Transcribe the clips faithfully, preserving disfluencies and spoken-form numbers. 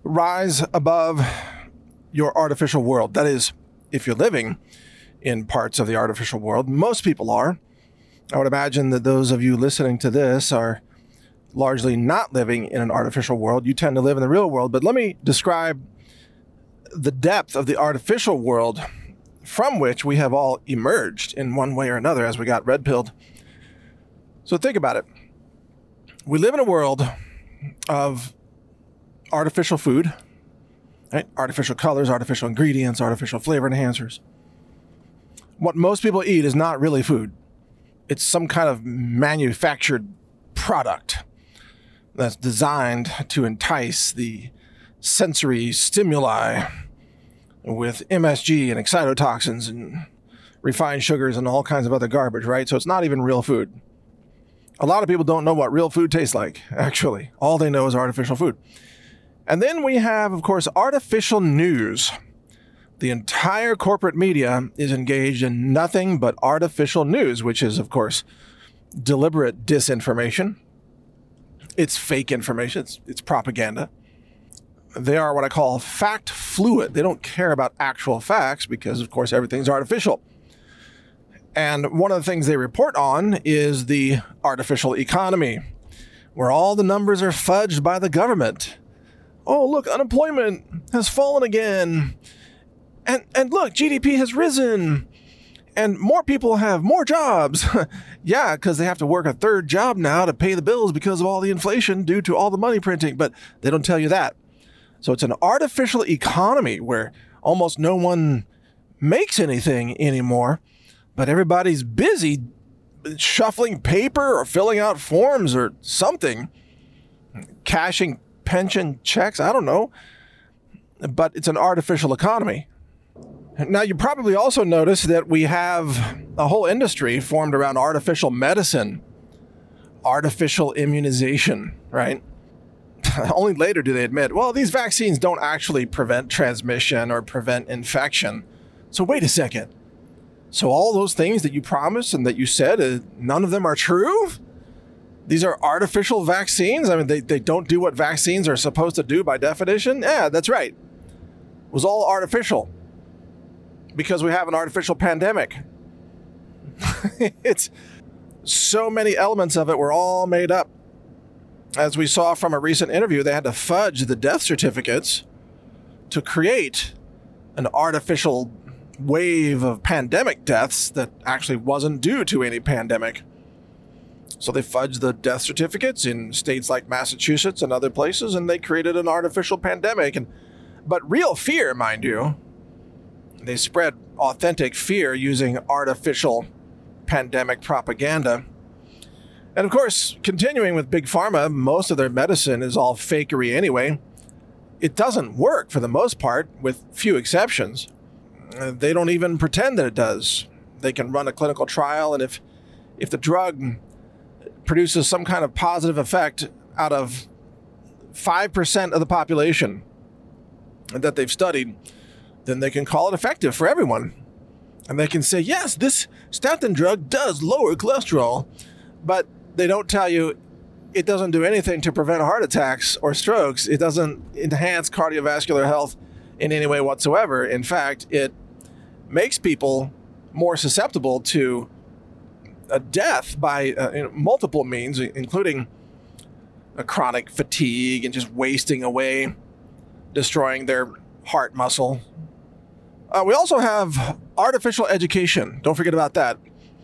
rise above your artificial world. That is, if you're living in parts of the artificial world. Most people are. I would imagine that those of you listening to this are largely not living in an artificial world. You tend to live in the real world. But let me describe the depth of the artificial world from which we have all emerged in one way or another as we got red-pilled. So think about it. We live in a world of artificial food, right? Artificial colors, artificial ingredients, artificial flavor enhancers. What most people eat is not really food. It's some kind of manufactured product that's designed to entice the sensory stimuli with M S G and excitotoxins and refined sugars and all kinds of other garbage, right? So it's not even real food. A lot of people don't know what real food tastes like, actually. All they know is artificial food. And then we have, of course, artificial news. The entire corporate media is engaged in nothing but artificial news, which is, of course, deliberate disinformation. It's fake information. It's, it's propaganda. They are what I call fact fluid. They don't care about actual facts because, of course, everything's artificial. And one of the things they report on is the artificial economy, where all the numbers are fudged by the government. Oh, look, unemployment has fallen again. And and look, G D P has risen. And more people have more jobs. Yeah, because they have to work a third job now to pay the bills because of all the inflation due to all the money printing. But they don't tell you that. So it's an artificial economy where almost no one makes anything anymore. But everybody's busy shuffling paper or filling out forms or something. Cashing pension checks, I don't know. But it's an artificial economy. Now, you probably also noticed that we have a whole industry formed around artificial medicine, artificial immunization, right? Only later do they admit, well, these vaccines don't actually prevent transmission or prevent infection. So wait a second. So all those things that you promised and that you said, uh, none of them are true? These are artificial vaccines? I mean, they, they don't do what vaccines are supposed to do by definition? Yeah, that's right. It was all artificial. Because we have an artificial pandemic. It's so many elements of it were all made up. As we saw from a recent interview, they had to fudge the death certificates to create an artificial wave of pandemic deaths that actually wasn't due to any pandemic. So they fudged the death certificates in states like Massachusetts and other places, and they created an artificial pandemic. And but real fear, mind you, they spread authentic fear using artificial pandemic propaganda. And of course, continuing with Big Pharma, most of their medicine is all fakery anyway. It doesn't work for the most part, with few exceptions. Uh, they don't even pretend that it does. They can run a clinical trial, and if if the drug produces some kind of positive effect out of five percent of the population that they've studied, then they can call it effective for everyone. And they can say, yes, this statin drug does lower cholesterol, but they don't tell you it doesn't do anything to prevent heart attacks or strokes. It doesn't enhance cardiovascular health in any way whatsoever. In fact, it makes people more susceptible to a death by uh, you know, multiple means, including a chronic fatigue and just wasting away, destroying their heart muscle. Uh, we also have artificial education. Don't forget about that.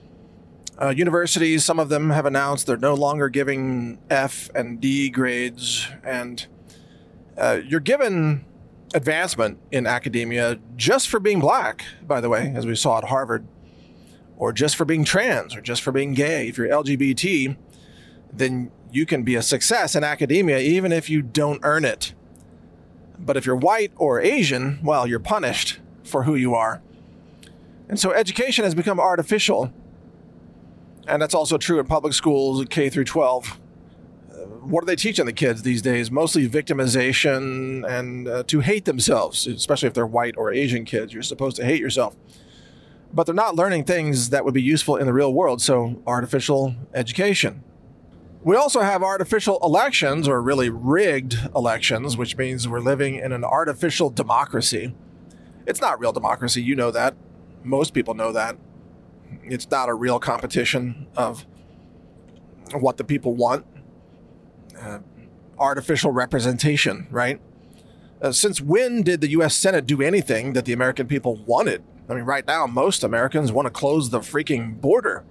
Uh, universities, some of them have announced they're no longer giving F and D grades. And uh, you're given advancement in academia just for being black, by the way, as we saw at Harvard, or just for being trans, or just for being gay. If you're L G B T, then you can be a success in academia even if you don't earn it. But if you're white or Asian, well, you're punished for who you are. And so education has become artificial. And that's also true in public schools, K through twelve. Uh, what are they teaching the kids these days? Mostly victimization and uh, to hate themselves, especially if they're white or Asian kids. You're supposed to hate yourself. But they're not learning things that would be useful in the real world, so artificial education. We also have artificial elections, or really rigged elections, which means we're living in an artificial democracy. It's not real democracy, you know that. Most people know that. It's not a real competition of what the people want. Uh, artificial representation, right? Uh, since when did the U S Senate do anything that the American people wanted? I mean, right now, most Americans want to close the freaking border.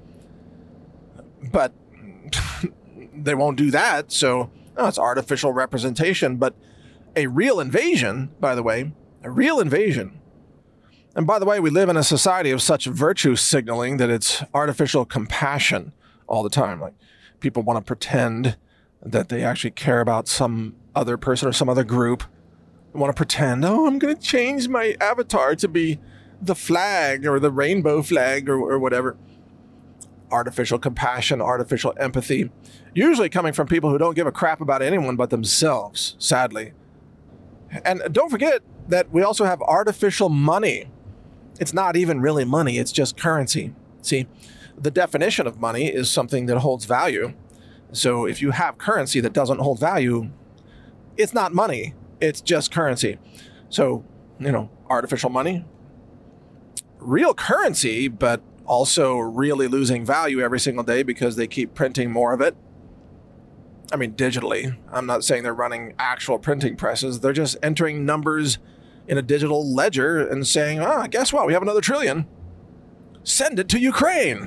But they won't do that, so oh, it's artificial representation. But a real invasion, by the way, a real invasion. And by the way, we live in a society of such virtue signaling that it's artificial compassion all the time. Like, people want to pretend that they actually care about some other person or some other group. They want to pretend, oh, I'm going to change my avatar to be the flag or the rainbow flag or, or whatever. Artificial compassion, artificial empathy, usually coming from people who don't give a crap about anyone but themselves, sadly. And don't forget that we also have artificial money. It's not even really money, it's just currency. See, the definition of money is something that holds value. So if you have currency that doesn't hold value, it's not money, it's just currency. So, you know, artificial money, real currency, but also really losing value every single day because they keep printing more of it. I mean, digitally. I'm not saying they're running actual printing presses. They're just entering numbers in a digital ledger and saying, ah, guess what? We have another trillion. Send it to Ukraine.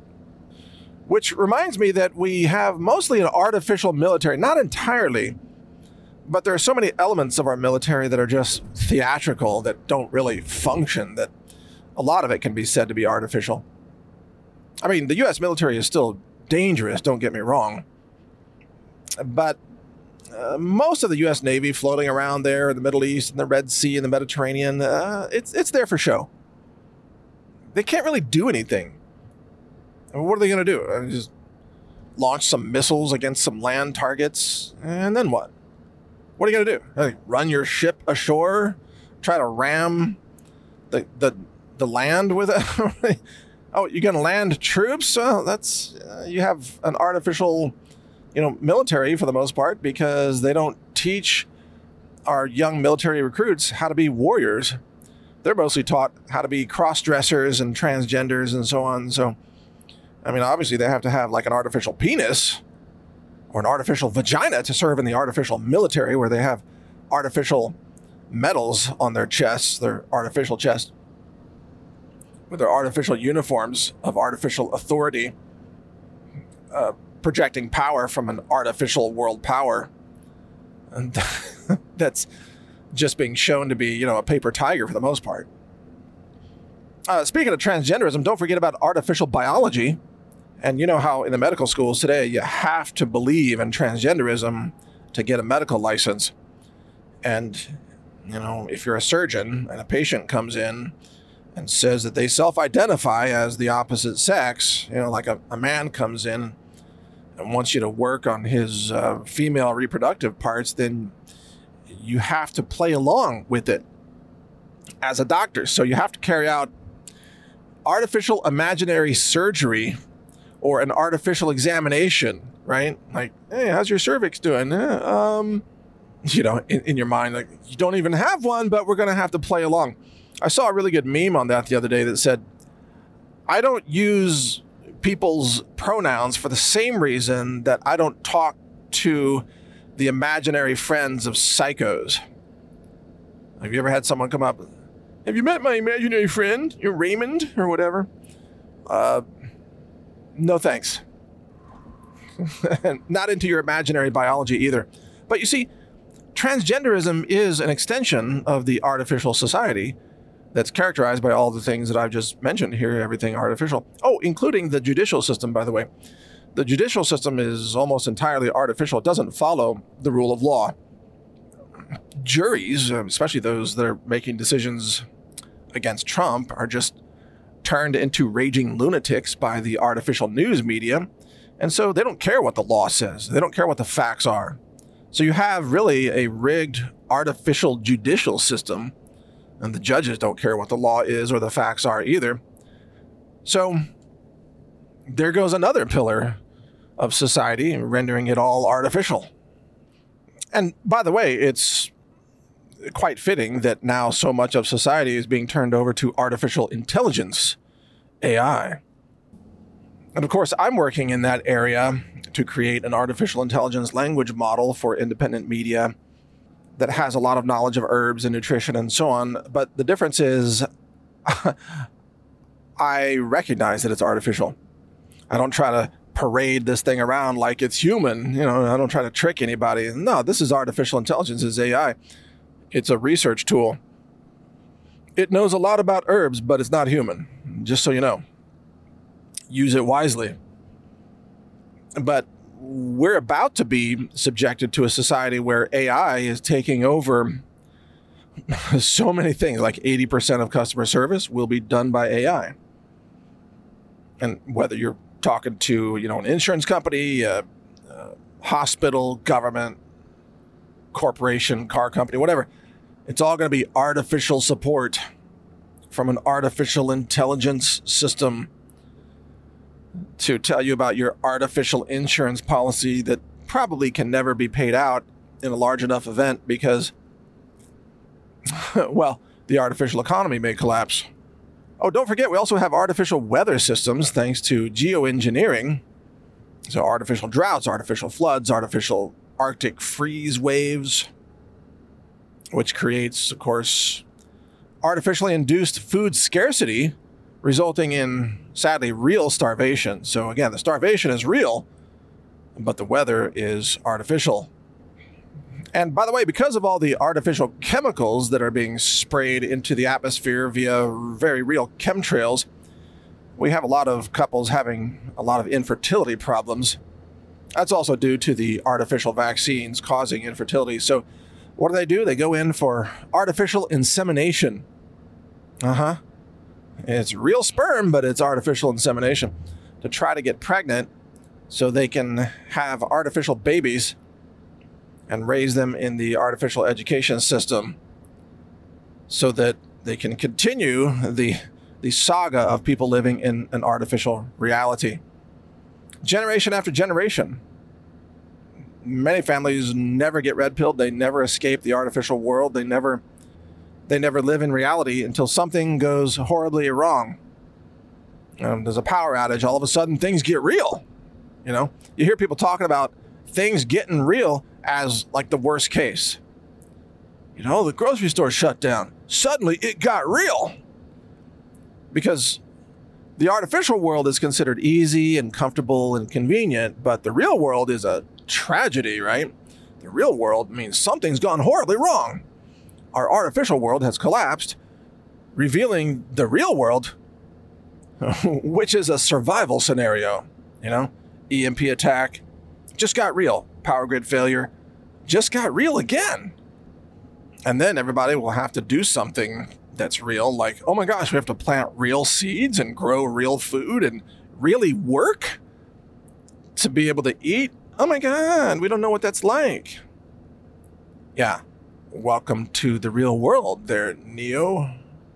Which reminds me that we have mostly an artificial military, not entirely, but there are so many elements of our military that are just theatrical, that don't really function, that a lot of it can be said to be artificial. I mean, the U S military is still dangerous, don't get me wrong. But uh, most of the U S Navy floating around there in the Middle East, in the Red Sea, in the Mediterranean, uh, it's it's there for show. They can't really do anything. I mean, what are they going to do? Uh, just launch some missiles against some land targets, and then what? What are you going to do? Like, run your ship ashore? Try to ram the the the land with it? Oh, you're going to land troops? Well, that's uh, you have an artificial, you know, military for the most part, because they don't teach our young military recruits how to be warriors. They're mostly taught how to be cross-dressers and transgenders and so on. So, I mean, obviously they have to have like an artificial penis or an artificial vagina to serve in the artificial military, where they have artificial medals on their chests, their artificial chest, with their artificial uniforms of artificial authority, uh, projecting power from an artificial world power. And that's just being shown to be, you know, a paper tiger for the most part. Uh, speaking of transgenderism, don't forget about artificial biology. And you know how in the medical schools today, you have to believe in transgenderism to get a medical license. And, you know, if you're a surgeon and a patient comes in and says that they self-identify as the opposite sex, you know, like a, a man comes in and wants you to work on his uh, female reproductive parts, then you have to play along with it as a doctor. So you have to carry out artificial imaginary surgery or an artificial examination, right? Like, hey, how's your cervix doing? Eh, um, you know, in, in your mind, like, you don't even have one, but we're going to have to play along. I saw a really good meme on that the other day that said, I don't use people's pronouns for the same reason that I don't talk to the imaginary friends of psychos. Have you ever had someone come up, have you met my imaginary friend, your Raymond or whatever? Uh, no thanks. Not into your imaginary biology either. But you see, transgenderism is an extension of the artificial society that's characterized by all the things that I've just mentioned here, everything artificial. Oh, including the judicial system, by the way. The judicial system is almost entirely artificial. It doesn't follow the rule of law. Juries, especially those that are making decisions against Trump, are just turned into raging lunatics by the artificial news media. And so they don't care what the law says. They don't care what the facts are. So you have really a rigged artificial judicial system, and the judges don't care what the law is or the facts are either. So there goes another pillar of society, rendering it all artificial. And by the way, it's quite fitting that now so much of society is being turned over to artificial intelligence, A I. And of course, I'm working in that area to create an artificial intelligence language model for independent media that has a lot of knowledge of herbs and nutrition and so on. But the difference is I recognize that it's artificial. I don't try to parade this thing around like it's human. You know, I don't try to trick anybody. No, this is artificial intelligence, it's A I. It's a research tool. It knows a lot about herbs, but it's not human, just so you know. Use it wisely. But we're about to be subjected to a society where A I is taking over so many things. Like eighty percent of customer service will be done by A I. And whether you're talking to, you know, an insurance company, a, a hospital, government, corporation, car company, whatever, it's all going to be artificial support from an artificial intelligence system to tell you about your artificial insurance policy that probably can never be paid out in a large enough event because, well, the artificial economy may collapse. Oh, don't forget, we also have artificial weather systems thanks to geoengineering. So artificial droughts, artificial floods, artificial Arctic freeze waves, which creates, of course, artificially induced food scarcity, resulting in, sadly, real starvation. So again, the starvation is real, but the weather is artificial. And by the way, because of all the artificial chemicals that are being sprayed into the atmosphere via very real chemtrails, we have a lot of couples having a lot of infertility problems. That's also due to the artificial vaccines causing infertility. So what do they do? They go in for artificial insemination. Uh-huh. It's real sperm, but it's artificial insemination to try to get pregnant so they can have artificial babies and raise them in the artificial education system so that they can continue the, the saga of people living in an artificial reality. Generation after generation. Many families never get red-pilled. They never escape the artificial world. They never... They never live in reality until something goes horribly wrong. Um, there's a power outage. All of a sudden, things get real. You know, you hear people talking about things getting real as like the worst case. You know, the grocery store shut down. Suddenly, it got real. Because the artificial world is considered easy and comfortable and convenient, but the real world is a tragedy, right? The real world means something's gone horribly wrong. Our artificial world has collapsed, revealing the real world, which is a survival scenario. You know, E M P attack just got real. Power grid failure just got real again. And then everybody will have to do something that's real, like, oh my gosh, we have to plant real seeds and grow real food and really work to be able to eat. Oh my God, we don't know what that's like. Yeah. Welcome to the real world there, Neo.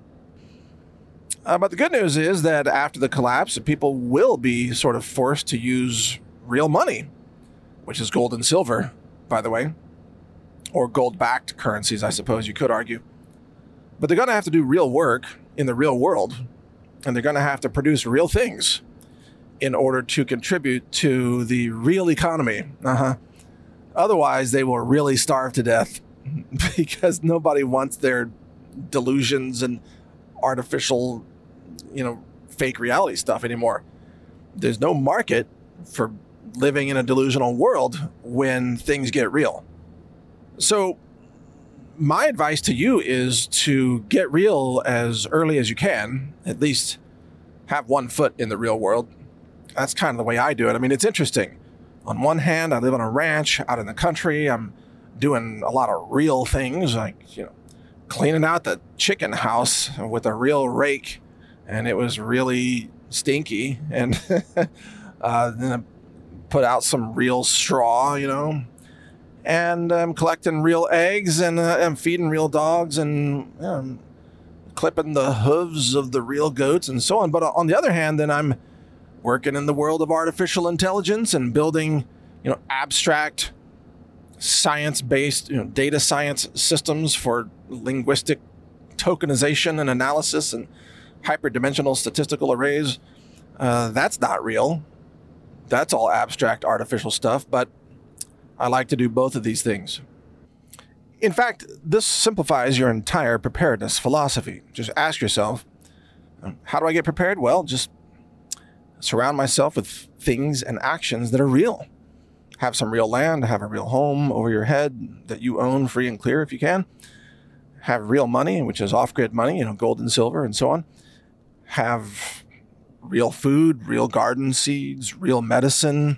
Uh, but the good news is that after the collapse, people will be sort of forced to use real money, which is gold and silver, by the way, or gold-backed currencies, I suppose you could argue. But they're going to have to do real work in the real world, and they're going to have to produce real things in order to contribute to the real economy. Uh-huh. Otherwise, they will really starve to death. Because nobody wants their delusions and artificial, you know, fake reality stuff anymore. There's no market for living in a delusional world when things get real. So my advice to you is to get real as early as you can, at least have one foot in the real world. That's kind of the way I do it. I mean, it's interesting. On one hand, I live on a ranch out in the country. I'm doing a lot of real things, like, you know, cleaning out the chicken house with a real rake, and it was really stinky. And uh, then I put out some real straw, you know, and I'm collecting real eggs, and uh, I'm feeding real dogs, and you know, I'm clipping the hooves of the real goats and so on. But on the other hand, then I'm working in the world of artificial intelligence and building, you know, abstract science-based, you know, data science systems for linguistic tokenization and analysis and hyperdimensional statistical arrays. Uh, that's not real. That's all abstract artificial stuff, but I like to do both of these things. In fact, this simplifies your entire preparedness philosophy. Just ask yourself, how do I get prepared? Well, just surround myself with things and actions that are real. Have some real land, have a real home over your head that you own free and clear if you can. Have real money, which is off-grid money, you know, gold and silver and so on. Have real food, real garden seeds, real medicine.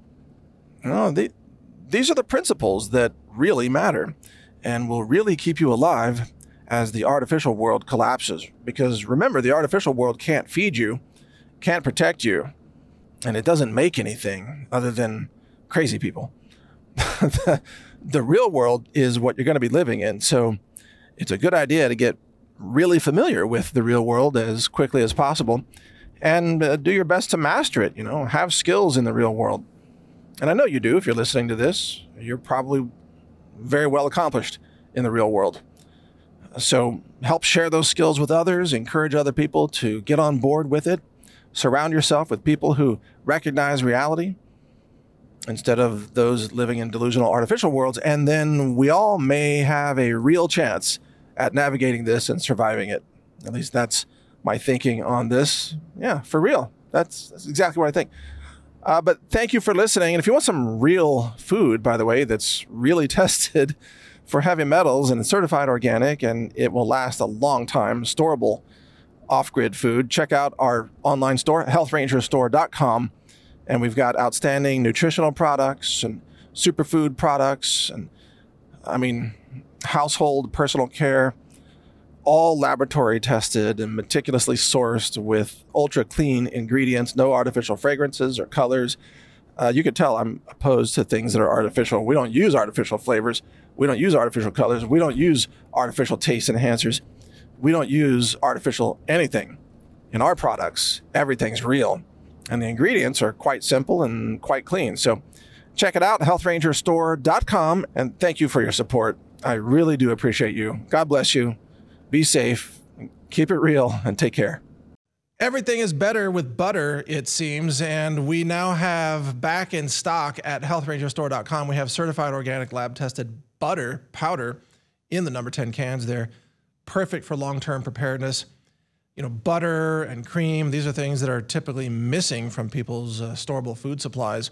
You know, they, these are the principles that really matter and will really keep you alive as the artificial world collapses. Because remember, the artificial world can't feed you, can't protect you, and it doesn't make anything other than crazy people. the, the real world is what you're going to be living in. So it's a good idea to get really familiar with the real world as quickly as possible and uh, do your best to master it, you know, have skills in the real world. And I know you do. If you're listening to this, you're probably very well accomplished in the real world. So help share those skills with others, encourage other people to get on board with it. Surround yourself with people who recognize reality instead of those living in delusional artificial worlds. And then we all may have a real chance at navigating this and surviving it. At least that's my thinking on this. Yeah, for real. That's, that's exactly what I think. Uh, but thank you for listening. And if you want some real food, by the way, that's really tested for heavy metals and it's certified organic and it will last a long time, storable off-grid food, check out our online store, health ranger store dot com. And we've got outstanding nutritional products and superfood products and, I mean, household personal care, all laboratory tested and meticulously sourced with ultra clean ingredients, no artificial fragrances or colors. Uh, you could tell I'm opposed to things that are artificial. We don't use artificial flavors. We don't use artificial colors. We don't use artificial taste enhancers. We don't use artificial anything in our products. Everything's real. And the ingredients are quite simple and quite clean. So check it out, health ranger store dot com. And thank you for your support. I really do appreciate you. God bless you. Be safe, keep it real, and take care. Everything is better with butter, it seems, and we now have back in stock at health ranger store dot com. We have certified organic lab-tested butter powder in the number ten cans. They're perfect for long-term preparedness. You know, butter and cream, these are things that are typically missing from people's uh, storable food supplies.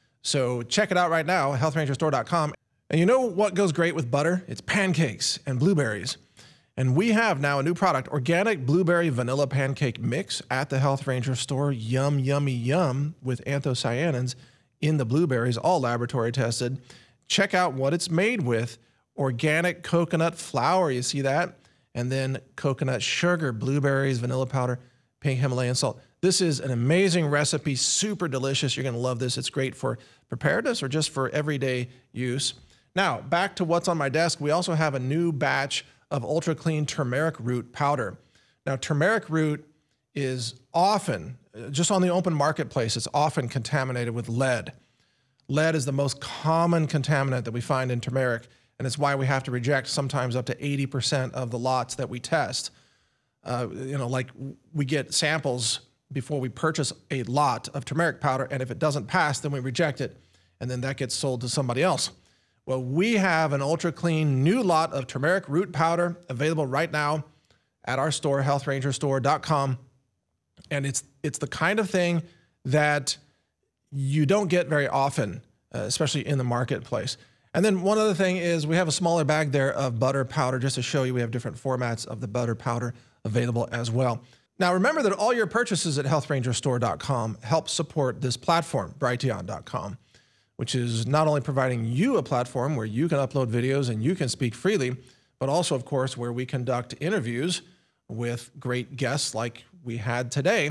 So check it out right now, health ranger store dot com. And you know what goes great with butter? It's pancakes and blueberries. And we have now a new product, organic blueberry vanilla pancake mix at the Health Ranger store. Yum, yummy, yum, with anthocyanins in the blueberries, all laboratory tested. Check out what it's made with. Organic coconut flour, you see that? And then coconut sugar, blueberries, vanilla powder, pink Himalayan salt. This is an amazing recipe, super delicious. You're gonna love this. It's great for preparedness or just for everyday use. Now, back to what's on my desk. We also have a new batch of ultra clean turmeric root powder. Now, turmeric root is often, just on the open marketplace, it's often contaminated with lead. Lead is the most common contaminant that we find in turmeric, and it's why we have to reject sometimes up to eighty percent of the lots that we test. Uh, you know, like we get samples before we purchase a lot of turmeric powder, and if it doesn't pass, then we reject it, and then that gets sold to somebody else. Well, we have an ultra clean new lot of turmeric root powder available right now at our store, health ranger store dot com. And it's it's the kind of thing that you don't get very often, uh, especially in the marketplace. And then one other thing is we have a smaller bag there of butter powder, just to show you we have different formats of the butter powder available as well. Now, remember that all your purchases at health ranger store dot com help support this platform, Brighteon dot com. Which is not only providing you a platform where you can upload videos and you can speak freely, but also, of course, where we conduct interviews with great guests like we had today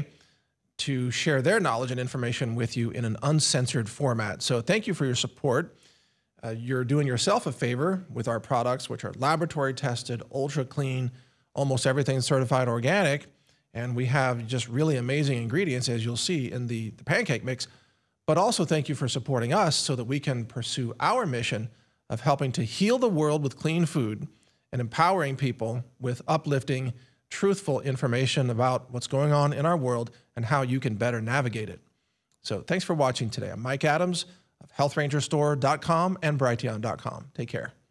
to share their knowledge and information with you in an uncensored format. So thank you for your support. Uh, you're doing yourself a favor with our products, which are laboratory tested, ultra clean, almost everything certified organic, And we have just really amazing ingredients, as you'll see in the, the pancake mix. But also thank you for supporting us so that we can pursue our mission of helping to heal the world with clean food and empowering people with uplifting, truthful information about what's going on in our world and how you can better navigate it. So thanks for watching today. I'm Mike Adams of health ranger store dot com and brighteon dot com. Take care.